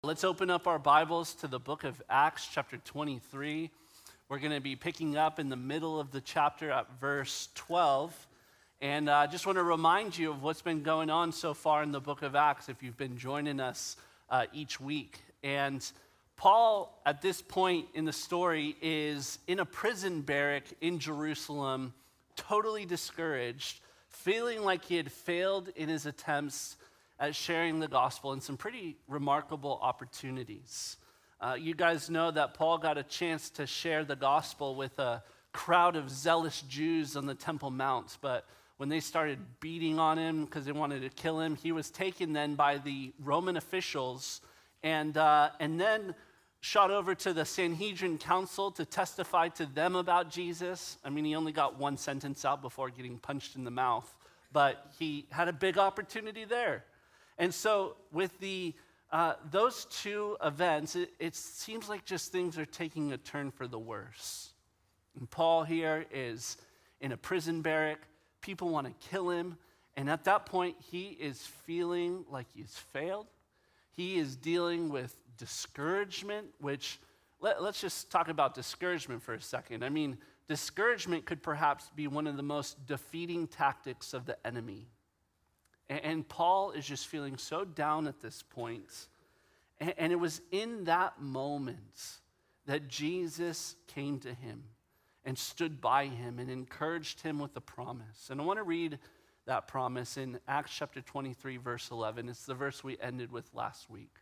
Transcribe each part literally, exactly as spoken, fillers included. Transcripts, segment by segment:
Let's open up our Bibles to the book of Acts, chapter twenty-three. We're going to be picking up in the middle of the chapter at verse twelve. And I uh, just want to remind you of what's been going on so far in the book of Acts if you've been joining us uh, each week. And Paul, at this point in the story, is in a prison barrack in Jerusalem, totally discouraged, feeling like he had failed in his attempts at sharing the gospel in some pretty remarkable opportunities. Uh, you guys know that Paul got a chance to share the gospel with a crowd of zealous Jews on the Temple Mount, but when they started beating on him because they wanted to kill him, he was taken then by the Roman officials and, uh, and then shot over to the Sanhedrin Council to testify to them about Jesus. I mean, he only got one sentence out before getting punched in the mouth, but he had a big opportunity there. And so with the uh, those two events, it, it seems like just things are taking a turn for the worse. And Paul here is in a prison barrack. People want to kill him. And at that point, he is feeling like he's failed. He is dealing with discouragement, which, let, let's just talk about discouragement for a second. I mean, discouragement could perhaps be one of the most defeating tactics of the enemy. And Paul is just feeling so down at this point. And it was in that moment that Jesus came to him and stood by him and encouraged him with a promise. And I want to read that promise in Acts chapter twenty-three, verse eleven. It's the verse we ended with last week.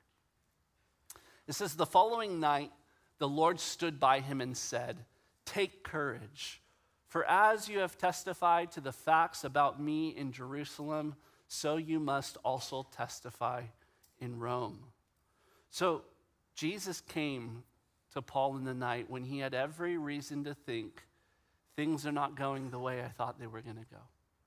It says, "The following night, the Lord stood by him and said, 'Take courage, for as you have testified to the facts about me in Jerusalem, so you must also testify in Rome.'" So Jesus came to Paul in the night when he had every reason to think things are not going the way I thought they were going to go.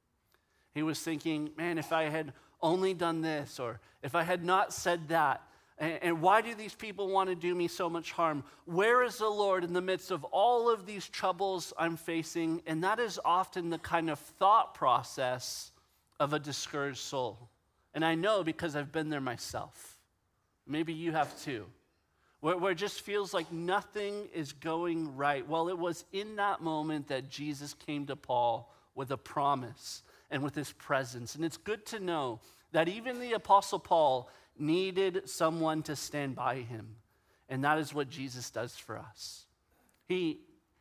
He was thinking, man, if I had only done this, or if I had not said that, and, and why do these people want to do me so much harm? Where is the Lord in the midst of all of these troubles I'm facing? And that is often the kind of thought process of a discouraged soul. And I know because I've been there myself. Maybe you have too. Where, where it just feels like nothing is going right. Well, it was in that moment that Jesus came to Paul with a promise and with his presence. And it's good to know that even the Apostle Paul needed someone to stand by him. And that is what Jesus does for us. He,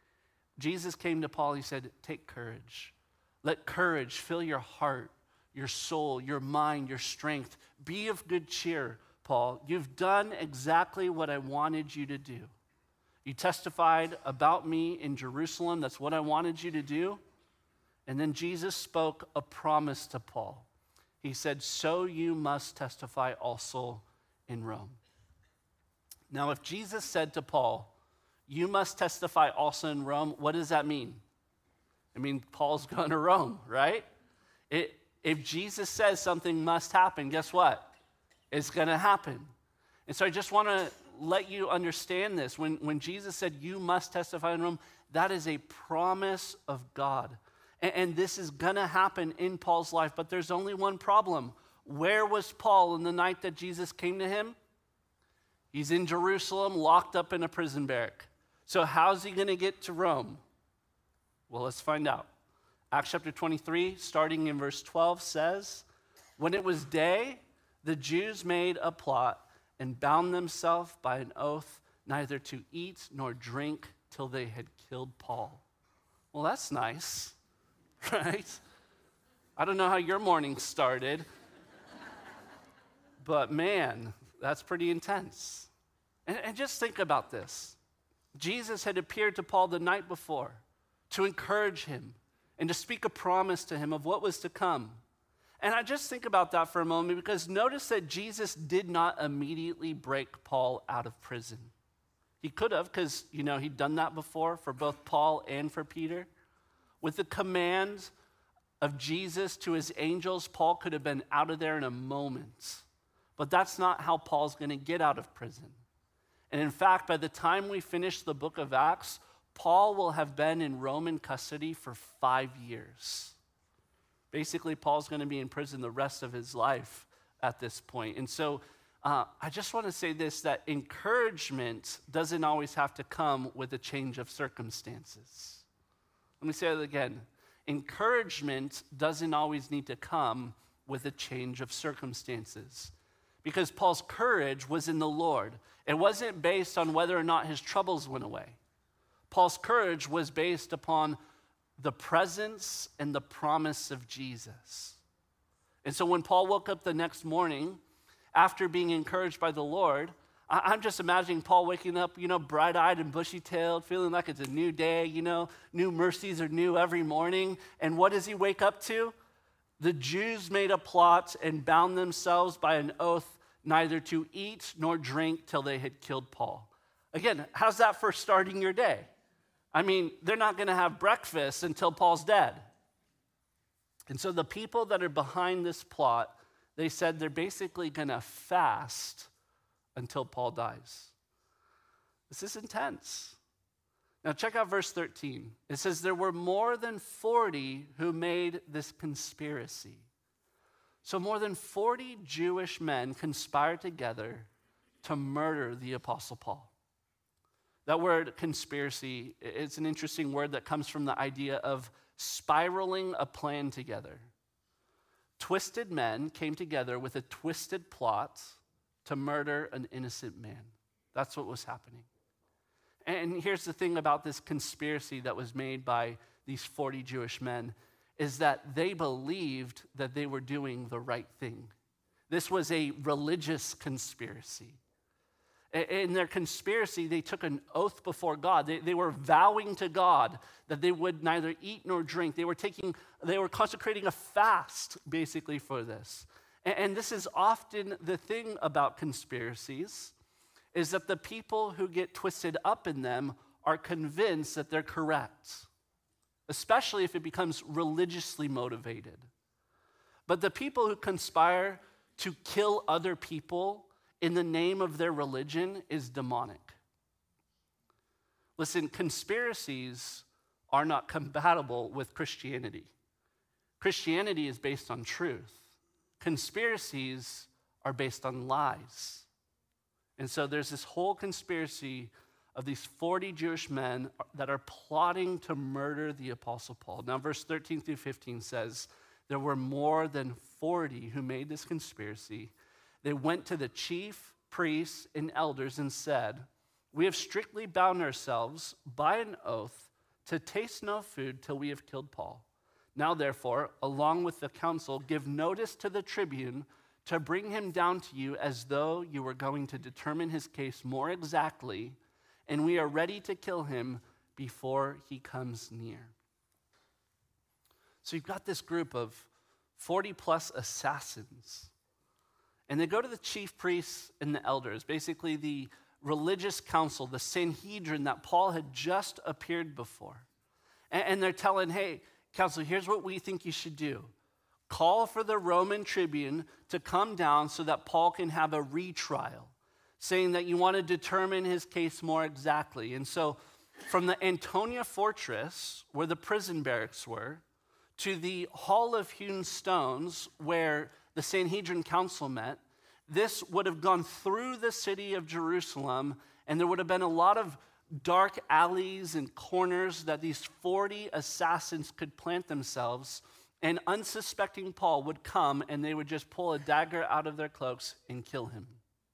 Jesus came to Paul, he said, "Take courage. Let courage fill your heart, your soul, your mind, your strength. Be of good cheer, Paul. You've done exactly what I wanted you to do. You testified about me in Jerusalem. That's what I wanted you to do." And then Jesus spoke a promise to Paul. He said, "So you must testify also in Rome." Now, if Jesus said to Paul, "You must testify also in Rome," what does that mean? I mean, Paul's going to Rome, right? It, if Jesus says something must happen, guess what? It's going to happen. And so I just want to let you understand this. When, when Jesus said, "You must testify in Rome," that is a promise of God. And, and this is going to happen in Paul's life, but there's only one problem. Where was Paul in the night that Jesus came to him? He's in Jerusalem, locked up in a prison barrack. So how's he going to get to Rome? Well, let's find out. Acts chapter twenty-three, starting in verse twelve, says, "When it was day, the Jews made a plot and bound themselves by an oath neither to eat nor drink till they had killed Paul." Well, that's nice, right? I don't know how your morning started, but man, that's pretty intense. And, and just think about this. Jesus had appeared to Paul the night before to encourage him and to speak a promise to him of what was to come. And I just think about that for a moment because notice that Jesus did not immediately break Paul out of prison. He could have because, you know, he'd done that before for both Paul and for Peter. With the command of Jesus to his angels, Paul could have been out of there in a moment. But that's not how Paul's going to get out of prison. And in fact, by the time we finish the book of Acts, Paul will have been in Roman custody for five years. Basically, Paul's going to be in prison the rest of his life at this point. And so Uh, I just want to say this, that encouragement doesn't always have to come with a change of circumstances. Let me say that again. Encouragement doesn't always need to come with a change of circumstances. Because Paul's courage was in the Lord. It wasn't based on whether or not his troubles went away. Paul's courage was based upon the presence and the promise of Jesus. And so when Paul woke up the next morning, after being encouraged by the Lord, I'm just imagining Paul waking up, you know, bright-eyed and bushy-tailed, feeling like it's a new day, you know, new mercies are new every morning. And what does he wake up to? The Jews made a plot and bound themselves by an oath neither to eat nor drink till they had killed Paul. Again, how's that for starting your day? I mean, they're not going to have breakfast until Paul's dead. And so the people that are behind this plot, they said they're basically going to fast until Paul dies. This is intense. Now check out verse thirteen. It says, there were more than forty who made this conspiracy. So more than forty Jewish men conspired together to murder the Apostle Paul. That word conspiracy, it's an interesting word that comes from the idea of spiraling a plan together. Twisted men came together with a twisted plot to murder an innocent man. That's what was happening. And here's the thing about this conspiracy that was made by these forty Jewish men, is that they believed that they were doing the right thing. This was a religious conspiracy. In their conspiracy, they took an oath before God. They, they were vowing to God that they would neither eat nor drink. They were taking, they were consecrating a fast, basically, for this. And, and this is often the thing about conspiracies, is that the people who get twisted up in them are convinced that they're correct, especially if it becomes religiously motivated. But the people who conspire to kill other people in the name of their religion is demonic. Listen, conspiracies are not compatible with Christianity. Christianity is based on truth. Conspiracies are based on lies. And so there's this whole conspiracy of these forty Jewish men that are plotting to murder the Apostle Paul. Now, verse thirteen through fifteen says, there were more than forty who made this conspiracy. They went to the chief priests and elders and said, we have strictly bound ourselves by an oath to taste no food till we have killed Paul. Now, therefore, along with the council, give notice to the tribune to bring him down to you as though you were going to determine his case more exactly, and we are ready to kill him before he comes near. So you've got this group of forty plus assassins, and they go to the chief priests and the elders, basically the religious council, the Sanhedrin that Paul had just appeared before. And, and they're telling, hey, council, here's what we think you should do. Call for the Roman tribune to come down so that Paul can have a retrial, saying that you want to determine his case more exactly. And so from the Antonia fortress, where the prison barracks were, to the Hall of Hewn Stones, where the Sanhedrin council met, this would have gone through the city of Jerusalem, and there would have been a lot of dark alleys and corners that these forty assassins could plant themselves. And unsuspecting Paul would come, and they would just pull a dagger out of their cloaks and kill him.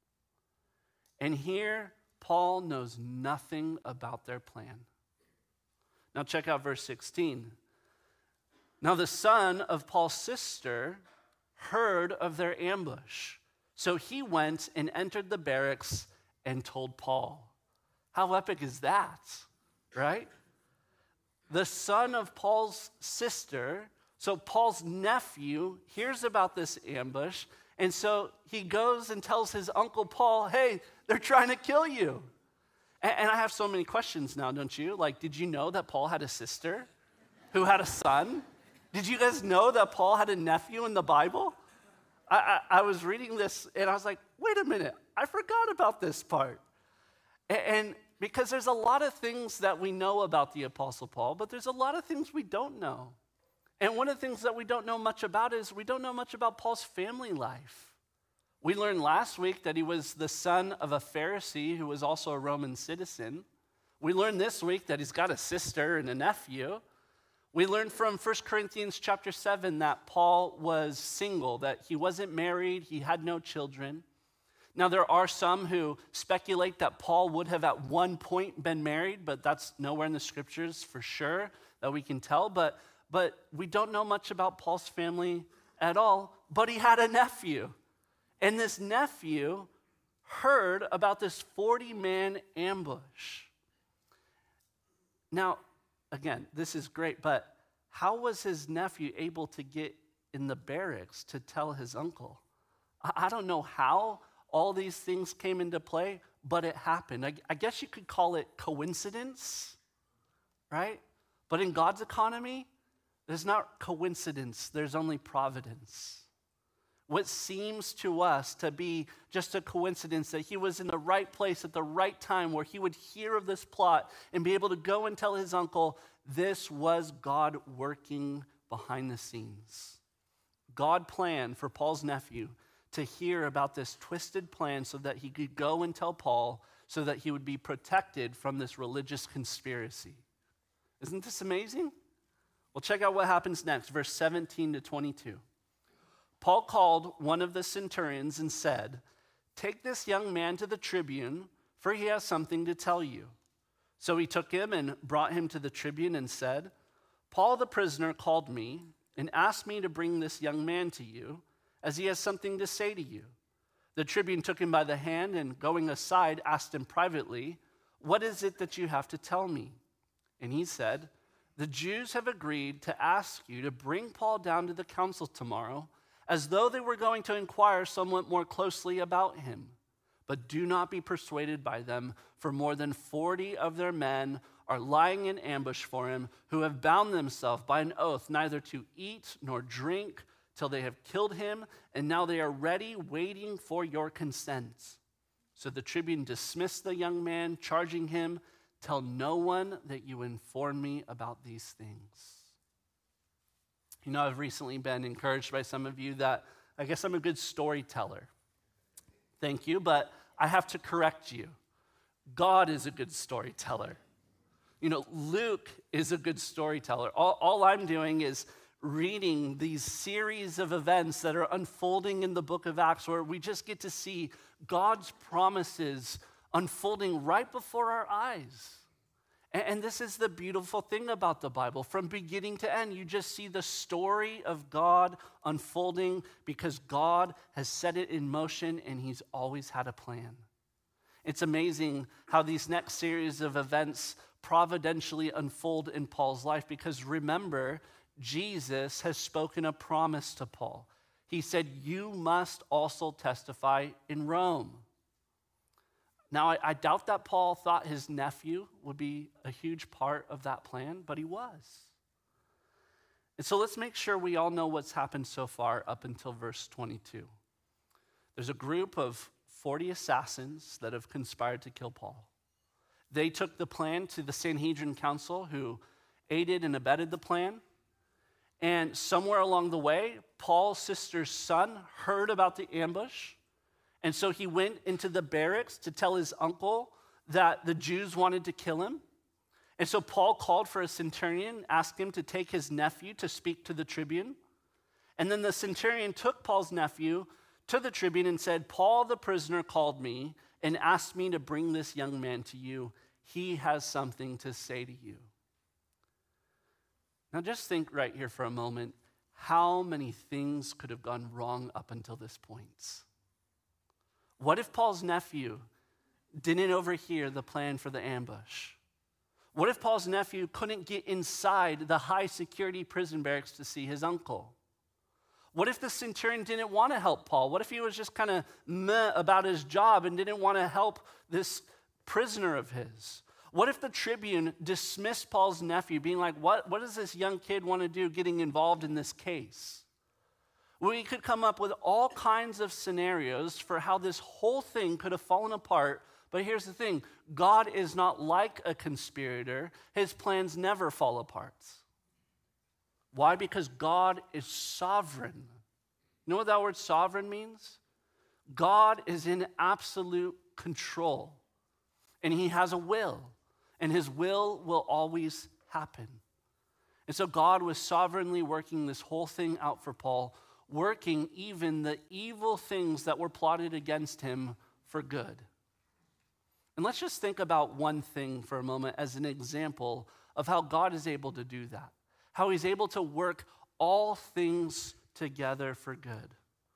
And here, Paul knows nothing about their plan. Now check out verse sixteen. Now the son of Paul's sister heard of their ambush. So he went and entered the barracks and told Paul. How epic is that, right? The son of Paul's sister, so Paul's nephew, hears about this ambush, and so he goes and tells his uncle Paul, hey, they're trying to kill you. And, and I have so many questions now, don't you? Like, did you know that Paul had a sister who had a son? Did you guys know that Paul had a nephew in the Bible? I, I, I was reading this, and I was like, wait a minute, I forgot about this part. And, and because there's a lot of things that we know about the Apostle Paul, but there's a lot of things we don't know. And one of the things that we don't know much about is we don't know much about Paul's family life. We learned last week that he was the son of a Pharisee who was also a Roman citizen. We learned this week that he's got a sister and a nephew. We learned from First Corinthians chapter seven that Paul was single, that he wasn't married, he had no children. Now, there are some who speculate that Paul would have at one point been married, but that's nowhere in the scriptures for sure that we can tell. But, but we don't know much about Paul's family at all, but he had a nephew. And this nephew heard about this forty-man ambush. Now, again, this is great, but how was his nephew able to get in the barracks to tell his uncle? I don't know how all these things came into play, but it happened. I, I guess you could call it coincidence, right? But in God's economy, there's not coincidence, there's only providence. What seems to us to be just a coincidence that he was in the right place at the right time where he would hear of this plot and be able to go and tell his uncle, this was God working behind the scenes. God planned for Paul's nephew to hear about this twisted plan so that he could go and tell Paul so that he would be protected from this religious conspiracy. Isn't this amazing? Well, check out what happens next, verse seventeen to twenty-two. Paul called one of the centurions and said, take this young man to the tribune, for he has something to tell you. So he took him and brought him to the tribune and said, Paul the prisoner called me and asked me to bring this young man to you, as he has something to say to you. The tribune took him by the hand and going aside asked him privately, what is it that you have to tell me? And he said, the Jews have agreed to ask you to bring Paul down to the council tomorrow, as though they were going to inquire somewhat more closely about him. But do not be persuaded by them, for more than forty of their men are lying in ambush for him, who have bound themselves by an oath neither to eat nor drink till they have killed him, and now they are ready, waiting for your consent. So the tribune dismissed the young man, charging him, tell no one that you inform me about these things. You know, I've recently been encouraged by some of you that I guess I'm a good storyteller. Thank you, but I have to correct you. God is a good storyteller. You know, Luke is a good storyteller. All, all I'm doing is reading these series of events that are unfolding in the book of Acts where we just get to see God's promises unfolding right before our eyes. And this is the beautiful thing about the Bible. From beginning to end, you just see the story of God unfolding because God has set it in motion and he's always had a plan. It's amazing how these next series of events providentially unfold in Paul's life because remember, Jesus has spoken a promise to Paul. He said, you must also testify in Rome. Now, I, I doubt that Paul thought his nephew would be a huge part of that plan, but he was. And so let's make sure we all know what's happened so far up until verse twenty-two. There's a group of forty assassins that have conspired to kill Paul. They took the plan to the Sanhedrin council who aided and abetted the plan. And somewhere along the way, Paul's sister's son heard about the ambush. And so he went into the barracks to tell his uncle that the Jews wanted to kill him. And so Paul called for a centurion, asked him to take his nephew to speak to the tribune. And then the centurion took Paul's nephew to the tribune and said, Paul the prisoner called me and asked me to bring this young man to you. He has something to say to you. Now just think right here for a moment, how many things could have gone wrong up until this point? What if Paul's nephew didn't overhear the plan for the ambush? What if Paul's nephew couldn't get inside the high security prison barracks to see his uncle? What if the centurion didn't want to help Paul? What if he was just kind of meh about his job and didn't want to help this prisoner of his? What if the tribune dismissed Paul's nephew, being like, what, what does this young kid want to do getting involved in this case? We could come up with all kinds of scenarios for how this whole thing could have fallen apart. But here's the thing, God is not like a conspirator. His plans never fall apart. Why? Because God is sovereign. You know what that word sovereign means? God is in absolute control, and he has a will, and his will will always happen. And so God was sovereignly working this whole thing out for Paul, working even the evil things that were plotted against him for good. And let's just think about one thing for a moment as an example of how God is able to do that, how he's able to work all things together for good.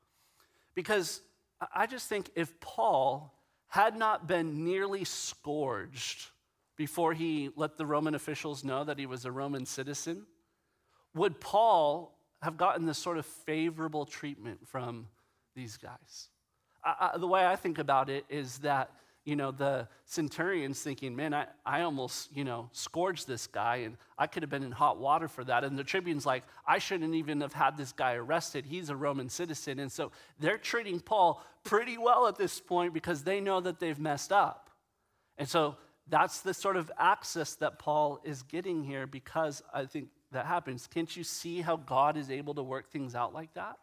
Because I just think if Paul had not been nearly scourged before he let the Roman officials know that he was a Roman citizen, would Paul have gotten this sort of favorable treatment from these guys? I, I, the way I think about it is that, you know, the centurion's thinking, man, I, I almost, you know, scourged this guy, and I could have been in hot water for that. And the tribune's like, I shouldn't even have had this guy arrested. He's a Roman citizen. And so they're treating Paul pretty well at this point because they know that they've messed up. And so that's the sort of access that Paul is getting here because I think that happens. Can't you see how God is able to work things out like that?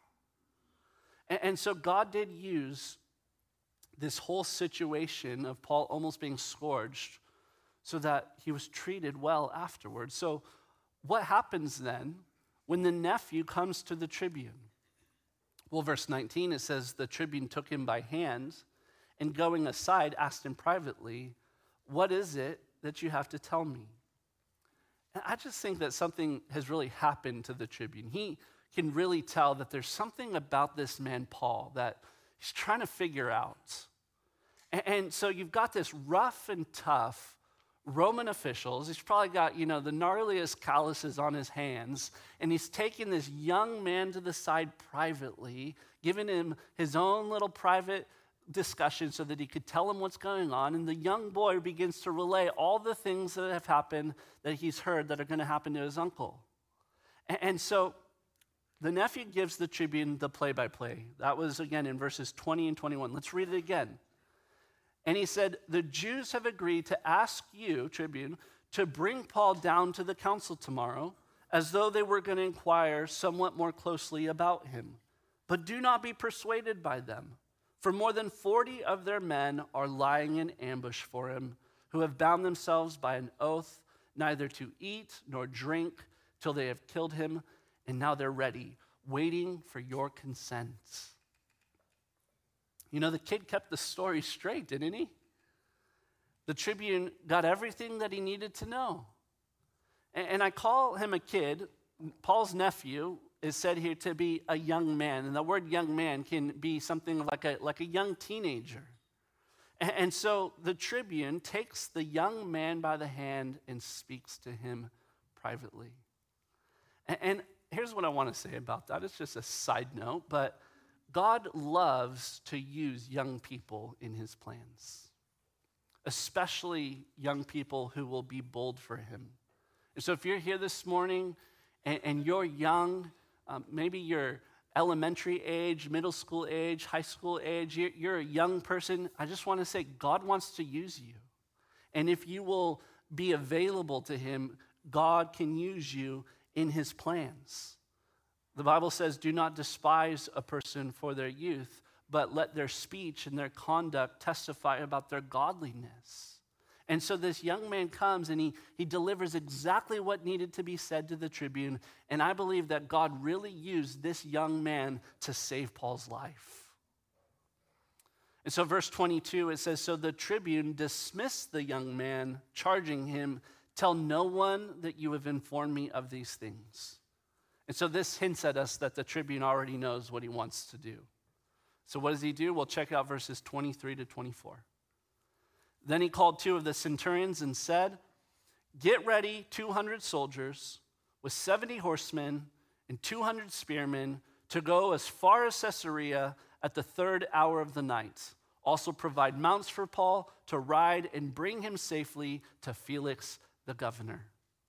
And, and so God did use this whole situation of Paul almost being scourged so that he was treated well afterwards. So what happens then when the nephew comes to the tribune? Well, verse nineteen, it says, the tribune took him by hand and going aside asked him privately, what is it that you have to tell me? And I just think that something has really happened to the tribune. He can really tell that there's something about this man, Paul, that he's trying to figure out. And, and so you've got this rough and tough Roman officials. He's probably got, you know, the gnarliest calluses on his hands. And he's taking this young man to the side privately, giving him his own little private discussion so that he could tell him what's going on. And the young boy begins to relay all the things that have happened that he's heard that are going to happen to his uncle. And, and so the nephew gives the tribune the play-by-play. That was, again, in verses twenty and twenty-one. Let's read it again. And he said, the Jews have agreed to ask you, tribune, to bring Paul down to the council tomorrow, as though they were going to inquire somewhat more closely about him. But do not be persuaded by them, for more than forty of their men are lying in ambush for him, who have bound themselves by an oath neither to eat nor drink till they have killed him, and now they're ready, waiting for your consent. You know, the kid kept the story straight, didn't he? The tribune got everything that he needed to know. And, and I call him a kid. Paul's nephew is said here to be a young man. And the word young man can be something like a, like a young teenager. And, and so the tribune takes the young man by the hand and speaks to him privately. And, and here's what I want to say about that. It's just a side note, but God loves to use young people in his plans, especially young people who will be bold for him. And so if you're here this morning and, and you're young, um, maybe you're elementary age, middle school age, high school age, you're, you're a young person, I just want to say God wants to use you. And if you will be available to him, God can use you in his plans. The Bible says, do not despise a person for their youth, but let their speech and their conduct testify about their godliness. And so this young man comes and he, he delivers exactly what needed to be said to the tribune. And I believe that God really used this young man to save Paul's life. And so verse twenty-two, it says, so the tribune dismissed the young man, charging him, tell no one that you have informed me of these things. And so this hints at us that the tribune already knows what he wants to do. So what does he do? Well, check out verses twenty-three to twenty-four. Then he called two of the centurions and said, get ready two hundred soldiers with seventy horsemen and two hundred spearmen to go as far as Caesarea at the third hour of the night. Also provide mounts for Paul to ride and bring him safely to Felix the governor.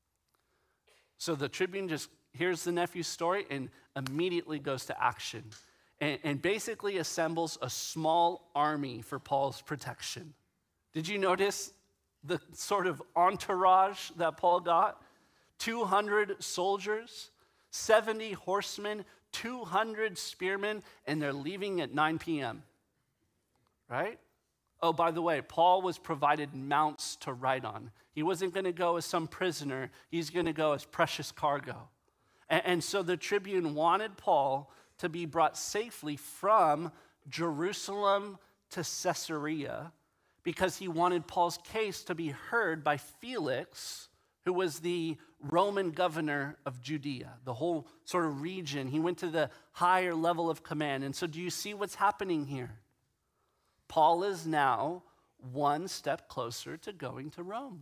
So the tribune just hears the nephew's story and immediately goes to action and, and basically assembles a small army for Paul's protection. Did you notice the sort of entourage that Paul got? two hundred soldiers, seventy horsemen, two hundred spearmen, and they're leaving at nine p.m. right? Oh, by the way, Paul was provided mounts to ride on. He wasn't going to go as some prisoner. He's going to go as precious cargo. And, and so the tribune wanted Paul to be brought safely from Jerusalem to Caesarea because he wanted Paul's case to be heard by Felix, who was the Roman governor of Judea, the whole sort of region. He went to the higher level of command. And so do you see what's happening here? Paul is now one step closer to going to Rome.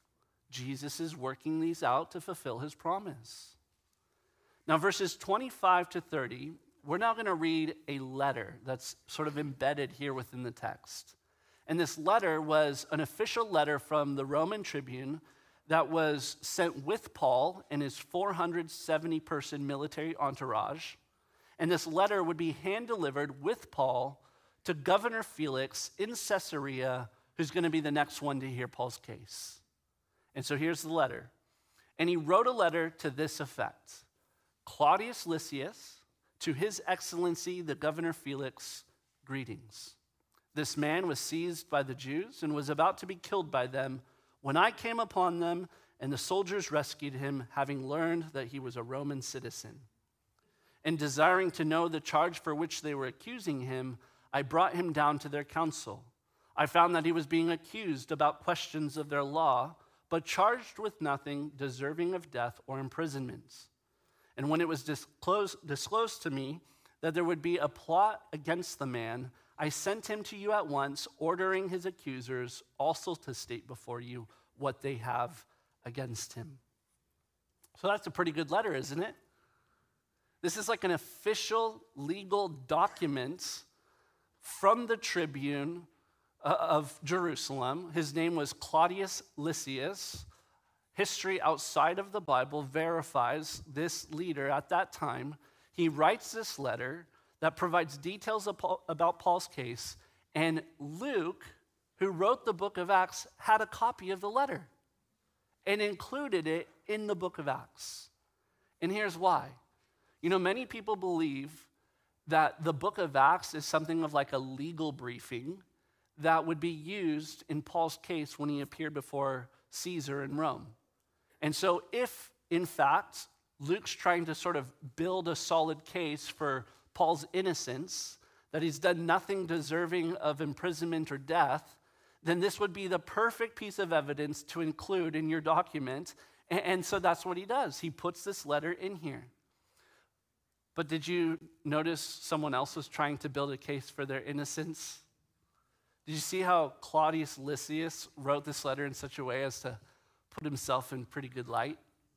Jesus is working these out to fulfill his promise. Now, verses twenty-five to thirty, we're now going to read a letter that's sort of embedded here within the text. And this letter was an official letter from the Roman tribune that was sent with Paul and his four hundred seventy person military entourage. And this letter would be hand-delivered with Paul to Governor Felix in Caesarea, who's going to be the next one to hear Paul's case. And so here's the letter. And he wrote a letter to this effect: Claudius Lysias, to his excellency, the Governor Felix, greetings. This man was seized by the Jews and was about to be killed by them when I came upon them, and the soldiers rescued him, having learned that he was a Roman citizen. And desiring to know the charge for which they were accusing him, I brought him down to their council. I found that he was being accused about questions of their law, but charged with nothing deserving of death or imprisonment. And when it was disclosed, disclosed to me that there would be a plot against the man, I sent him to you at once, ordering his accusers also to state before you what they have against him. So that's a pretty good letter, isn't it? This is like an official legal document from the tribune of Jerusalem. His name was Claudius Lysias. History outside of the Bible verifies this leader at that time. He writes this letter that provides details about Paul's case, and Luke, who wrote the book of Acts, had a copy of the letter and included it in the book of Acts. And here's why. You know, many people believe that the book of Acts is something of like a legal briefing that would be used in Paul's case when he appeared before Caesar in Rome. And so if, in fact, Luke's trying to sort of build a solid case for Paul's innocence, that he's done nothing deserving of imprisonment or death, then this would be the perfect piece of evidence to include in your document. And so that's what he does. He puts this letter in here. But did you notice someone else was trying to build a case for their innocence? Did you see how Claudius Lysias wrote this letter in such a way as to put himself in pretty good light?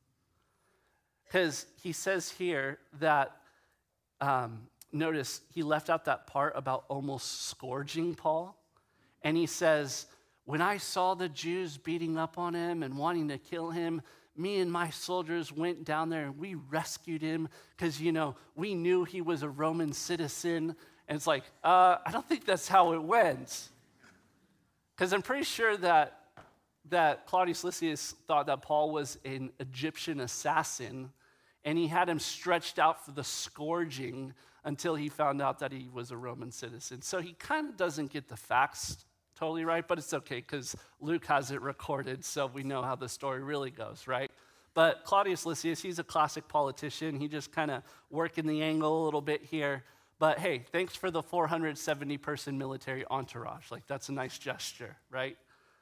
Because he says here that, um, notice he left out that part about almost scourging Paul. And he says, when I saw the Jews beating up on him and wanting to kill him, me and my soldiers went down there and we rescued him because, you know, we knew he was a Roman citizen. And it's like, uh, I don't think that's how it went. Because I'm pretty sure that, that Claudius Lysias thought that Paul was an Egyptian assassin, and he had him stretched out for the scourging until he found out that he was a Roman citizen. So he kind of doesn't get the facts totally right, but it's okay because Luke has it recorded, so we know how the story really goes, right? But Claudius Lysias, he's a classic politician. He just kind of working the angle a little bit here. But hey, thanks for the four hundred seventy person military entourage. Like, that's a nice gesture, right?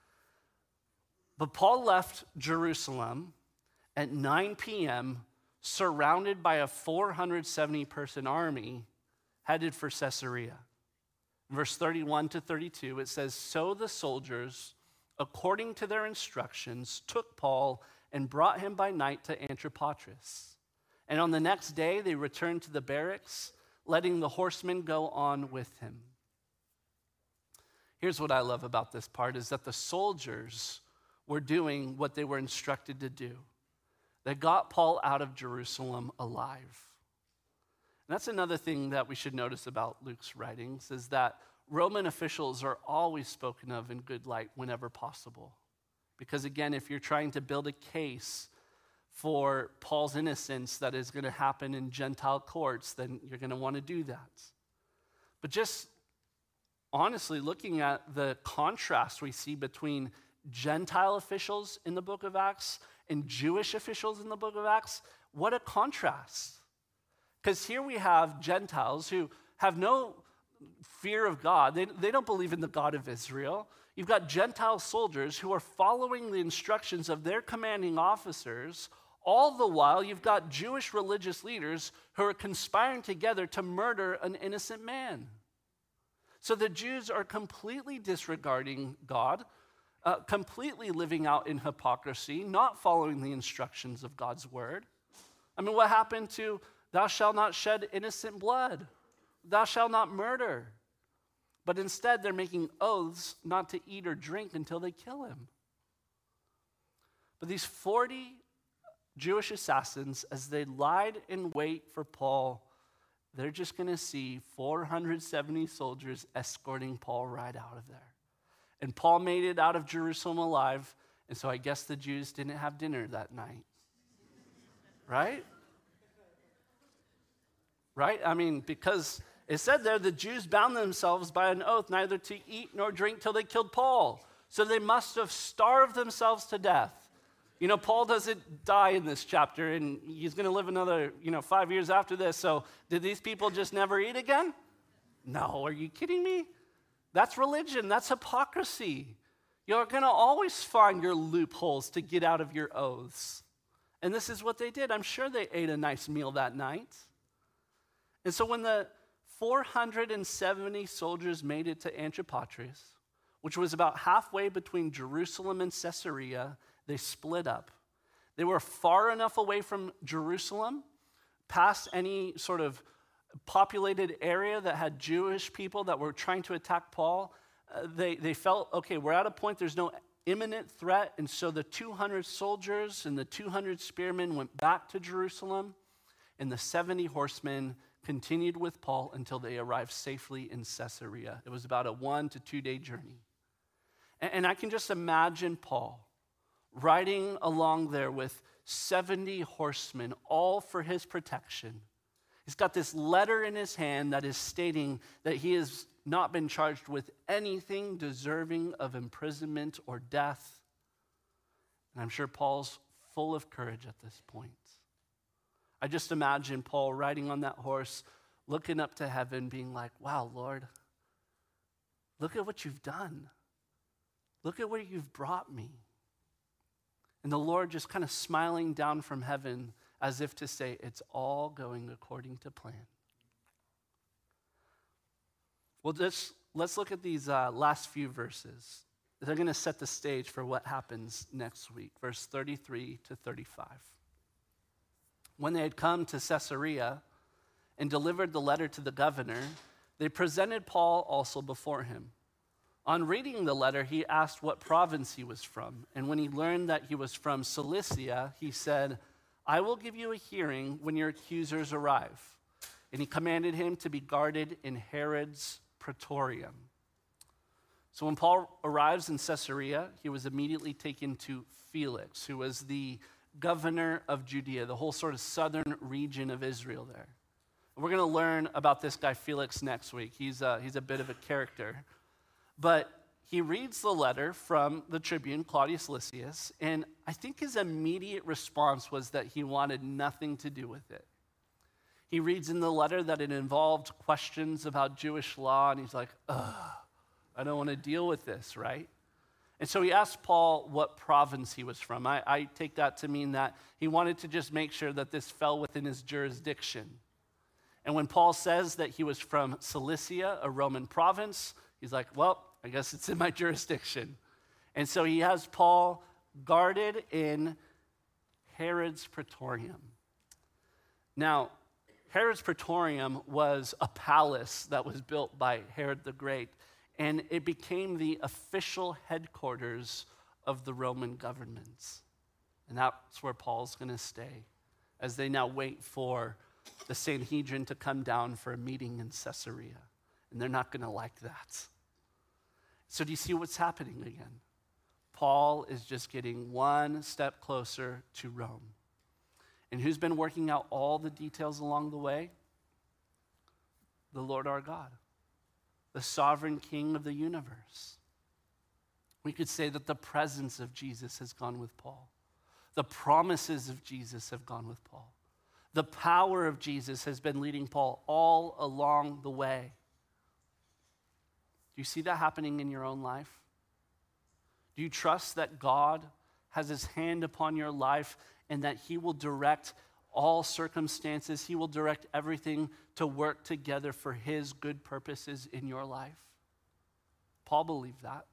But Paul left Jerusalem at nine p.m., surrounded by a four hundred seventy person army headed for Caesarea. Verse thirty-one to thirty-two, it says, so the soldiers, according to their instructions, took Paul and brought him by night to Antipatris. And on the next day, they returned to the barracks, letting the horsemen go on with him. Here's what I love about this part, is that the soldiers were doing what they were instructed to do. They got Paul out of Jerusalem alive. And that's another thing that we should notice about Luke's writings, is that Roman officials are always spoken of in good light whenever possible. Because again, if you're trying to build a case for Paul's innocence that is going to happen in Gentile courts, then you're going to want to do that. But just honestly, looking at the contrast we see between Gentile officials in the book of Acts and Jewish officials in the book of Acts, what a contrast. Because here we have Gentiles who have no fear of God. They, they don't believe in the God of Israel. You've got Gentile soldiers who are following the instructions of their commanding officers. All the while, you've got Jewish religious leaders who are conspiring together to murder an innocent man. So the Jews are completely disregarding God, uh, completely living out in hypocrisy, not following the instructions of God's word. I mean, what happened to thou shalt not shed innocent blood? Thou shalt not murder. But instead, they're making oaths not to eat or drink until they kill him. But these forty Jewish assassins, as they lied in wait for Paul, they're just going to see four hundred seventy soldiers escorting Paul right out of there. And Paul made it out of Jerusalem alive, and so I guess the Jews didn't have dinner that night. Right? Right? I mean, because it said there, the Jews bound themselves by an oath neither to eat nor drink till they killed Paul. So they must have starved themselves to death. You know, Paul doesn't die in this chapter, and he's going to live another, you know, five years after this. So did these people just never eat again? No, are you kidding me? That's religion. That's hypocrisy. You're going to always find your loopholes to get out of your oaths. And this is what they did. I'm sure they ate a nice meal that night. And so when the four hundred seventy soldiers made it to Antipatris, which was about halfway between Jerusalem and Caesarea, they split up. They were far enough away from Jerusalem, past any sort of populated area that had Jewish people that were trying to attack Paul. Uh, they, they felt, okay, we're at a point, there's no imminent threat, and so the two hundred soldiers and the two hundred spearmen went back to Jerusalem, and the seventy horsemen continued with Paul until they arrived safely in Caesarea. It was about a one to two day journey. And, and I can just imagine Paul riding along there with seventy horsemen, all for his protection. He's got this letter in his hand that is stating that he has not been charged with anything deserving of imprisonment or death. And I'm sure Paul's full of courage at this point. I just imagine Paul riding on that horse, looking up to heaven, being like, wow, Lord, look at what you've done. Look at where you've brought me. And the Lord just kind of smiling down from heaven as if to say, it's all going according to plan. Well, just let's look at these uh, last few verses. They're going to set the stage for what happens next week, verse thirty-three to thirty-five. When they had come to Caesarea and delivered the letter to the governor, they presented Paul also before him. On reading the letter, he asked what province he was from. And when he learned that he was from Cilicia, he said, I will give you a hearing when your accusers arrive. And he commanded him to be guarded in Herod's praetorium. So when Paul arrives in Caesarea, he was immediately taken to Felix, who was the governor of Judea, the whole sort of southern region of Israel there. And we're going to learn about this guy Felix next week. He's a, he's a bit of a character. But he reads the letter from the tribune, Claudius Lysias, and I think his immediate response was that he wanted nothing to do with it. He reads in the letter that it involved questions about Jewish law, and he's like, ugh, I don't want to deal with this, right? And so he asked Paul what province he was from. I, I take that to mean that he wanted to just make sure that this fell within his jurisdiction. And when Paul says that he was from Cilicia, a Roman province, he's like, well, I guess it's in my jurisdiction. And so he has Paul guarded in Herod's praetorium. Now, Herod's praetorium was a palace that was built by Herod the Great, and it became the official headquarters of the Roman governments. And that's where Paul's going to stay as they now wait for the Sanhedrin to come down for a meeting in Caesarea. And they're not going to like that. So do you see what's happening again? Paul is just getting one step closer to Rome. And who's been working out all the details along the way? The Lord our God. the sovereign King of the universe. We could say that the presence of Jesus has gone with Paul. The promises of Jesus have gone with Paul. The power of Jesus has been leading Paul all along the way. Do you see that happening in your own life? Do you trust that God has his hand upon your life and that he will direct all circumstances? He will direct everything to work together for his good purposes in your life? Paul believed that.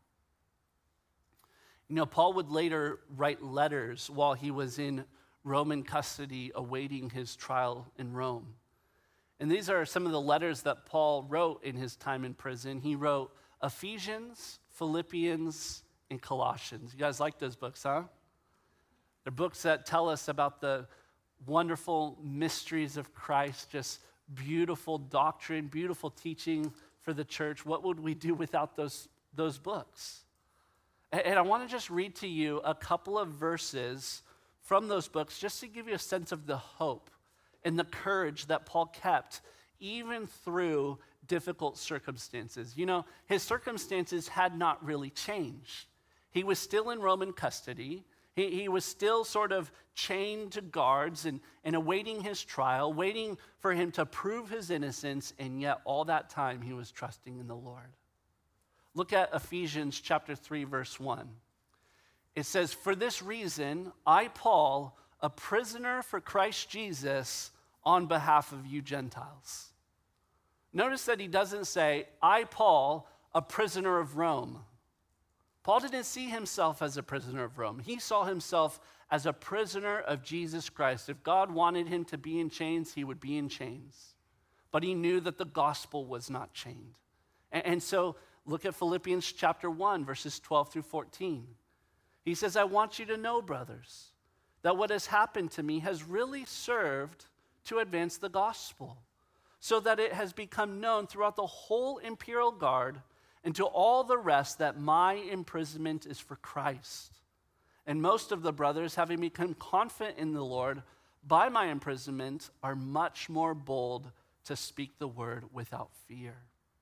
You know, Paul would later write letters while he was in Roman custody awaiting his trial in Rome. And these are some of the letters that Paul wrote in his time in prison. He wrote Ephesians, Philippians, and Colossians. You guys like those books, huh? They're books that tell us about the wonderful mysteries of Christ, just beautiful doctrine, beautiful teaching for the church. What would we do without those, those books? And I want to just read to you a couple of verses from those books just to give you a sense of the hope and the courage that Paul kept even through difficult circumstances. You know, his circumstances had not really changed. He was still in Roman custody. He, he was still sort of chained to guards and, and awaiting his trial, waiting for him to prove his innocence, and yet all that time he was trusting in the Lord. Look at Ephesians chapter three, verse one. It says, "For this reason, I, Paul, a prisoner for Christ Jesus, on behalf of you Gentiles." Notice that he doesn't say, "I, Paul, a prisoner of Rome." Paul didn't see himself as a prisoner of Rome. He saw himself as a prisoner of Jesus Christ. If God wanted him to be in chains, he would be in chains. But he knew that the gospel was not chained. And, and so look at Philippians chapter one, verses twelve through fourteen. He says, "I want you to know, brothers, that what has happened to me has really served to advance the gospel, so that it has become known throughout the whole imperial guard and to all the rest that my imprisonment is for Christ. And most of the brothers, having become confident in the Lord by my imprisonment, are much more bold to speak the word without fear."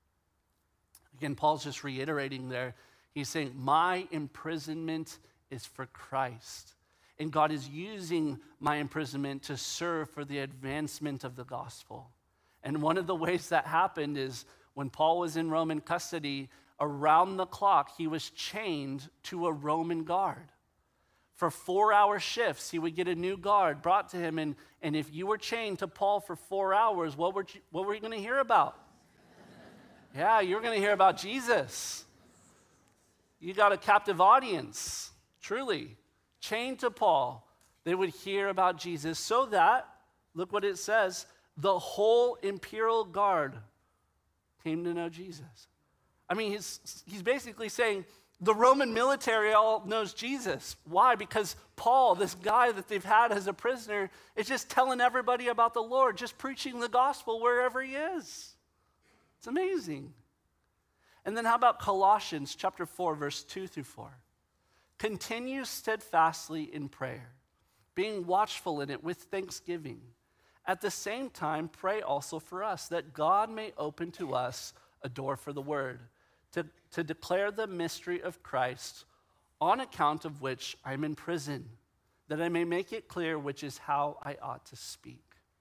Again, Paul's just reiterating there. He's saying, my imprisonment is for Christ. And God is using my imprisonment to serve for the advancement of the gospel. And one of the ways that happened is when Paul was in Roman custody, around the clock, he was chained to a Roman guard. For four-hour shifts, he would get a new guard brought to him. And, and if you were chained to Paul for four hours, what were you, what were you going to hear about? Yeah, you're going to hear about Jesus. You got a captive audience, truly. Chained to Paul, they would hear about Jesus so that, look what it says, the whole imperial guard came to know Jesus. I mean, he's, he's basically saying the Roman military all knows Jesus. Why? Because Paul, this guy that they've had as a prisoner, is just telling everybody about the Lord, just preaching the gospel wherever he is. It's amazing. And then how about Colossians chapter four, verse two through four? "Continue steadfastly in prayer, being watchful in it with thanksgiving. At the same time, pray also for us, that God may open to us a door for the word, to, to declare the mystery of Christ, on account of which I am in prison, that I may make it clear which is how I ought to speak."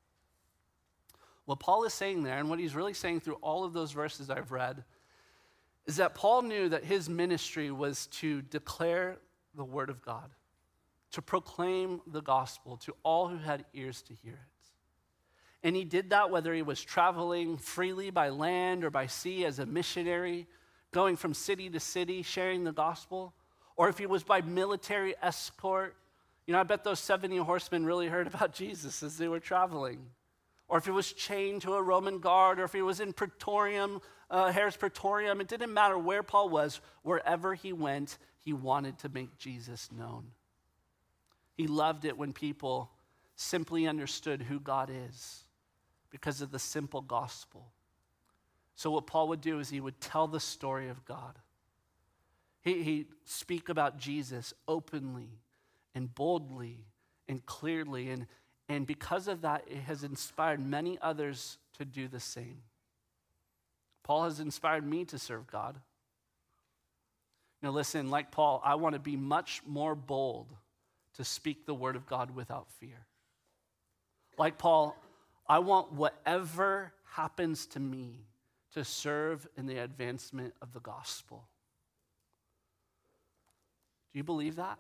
What Paul is saying there, and what he's really saying through all of those verses I've read, is that Paul knew that his ministry was to declare the word of God, to proclaim the gospel to all who had ears to hear it. And he did that whether he was traveling freely by land or by sea as a missionary, going from city to city, sharing the gospel, or if he was by military escort. You know, I bet those seventy horsemen really heard about Jesus as they were traveling. Or if he was chained to a Roman guard, or if he was in Praetorium, uh, Herod's Praetorium, it didn't matter where Paul was. Wherever he went, he wanted to make Jesus known. He loved it when people simply understood who God is because of the simple gospel. So what Paul would do is he would tell the story of God. He, he'd speak about Jesus openly and boldly and clearly, and And because of that, it has inspired many others to do the same. Paul has inspired me to serve God. Now listen, like Paul, I want to be much more bold to speak the word of God without fear. Like Paul, I want whatever happens to me to serve in the advancement of the gospel. Do you believe that?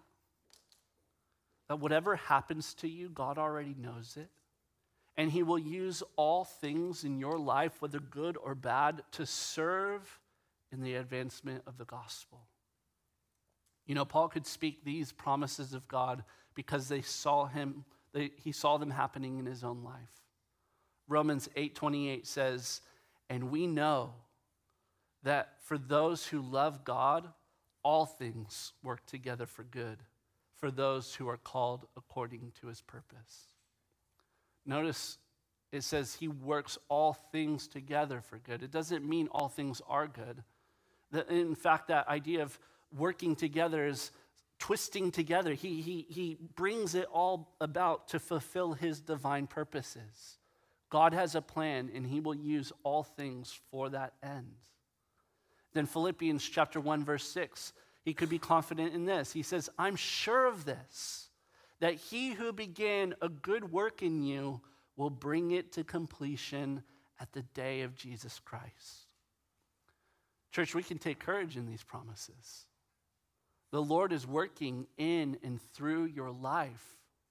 That whatever happens to you, God already knows it. And he will use all things in your life, whether good or bad, to serve in the advancement of the gospel. You know, Paul could speak these promises of God because they saw him, they, he saw them happening in his own life. Romans eight twenty-eight says, and we know that for those who love God, all things work together for good, for those who are called according to his purpose. Notice it says he works all things together for good. It doesn't mean all things are good. In fact, that idea of working together is twisting together. He, he, he brings it all about to fulfill his divine purposes. God has a plan, and he will use all things for that end. Then Philippians chapter one, verse six, he could be confident in this. He says, I'm sure of this, that he who began a good work in you will bring it to completion at the day of Jesus Christ. Church, we can take courage in these promises. The Lord is working in and through your life.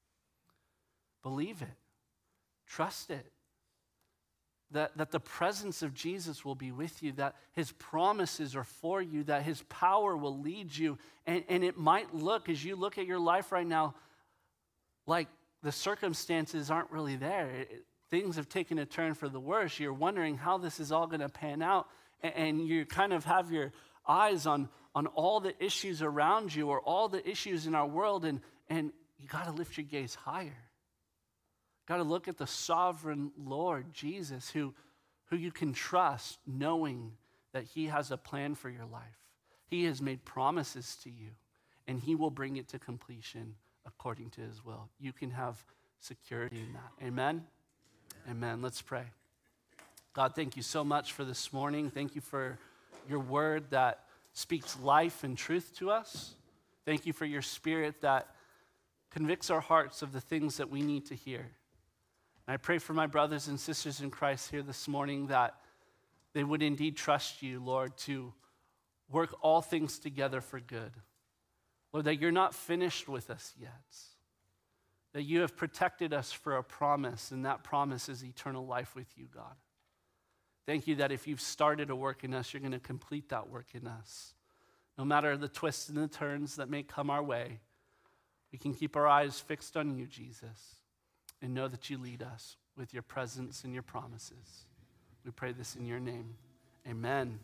Believe it. Trust it. That, that the presence of Jesus will be with you, that his promises are for you, that his power will lead you. And, and it might look, as you look at your life right now, like the circumstances aren't really there. It, things have taken a turn for the worse. You're wondering how this is all going to pan out. And, and you kind of have your eyes on, on all the issues around you or all the issues in our world. And, and you got to lift your gaze higher. Got to look at the sovereign Lord, Jesus, who, who you can trust, knowing that he has a plan for your life. He has made promises to you, and he will bring it to completion according to his will. You can have security in that. Amen? Amen. Amen. Let's pray. God, thank you so much for this morning. Thank you for your word that speaks life and truth to us. Thank you for your spirit that convicts our hearts of the things that we need to hear. And I pray for my brothers and sisters in Christ here this morning that they would indeed trust you, Lord, to work all things together for good. Lord, that you're not finished with us yet. That you have protected us for a promise, and that promise is eternal life with you, God. Thank you that if you've started a work in us, you're going to complete that work in us. No matter the twists and the turns that may come our way, we can keep our eyes fixed on you, Jesus, and know that you lead us with your presence and your promises. We pray this in your name. Amen.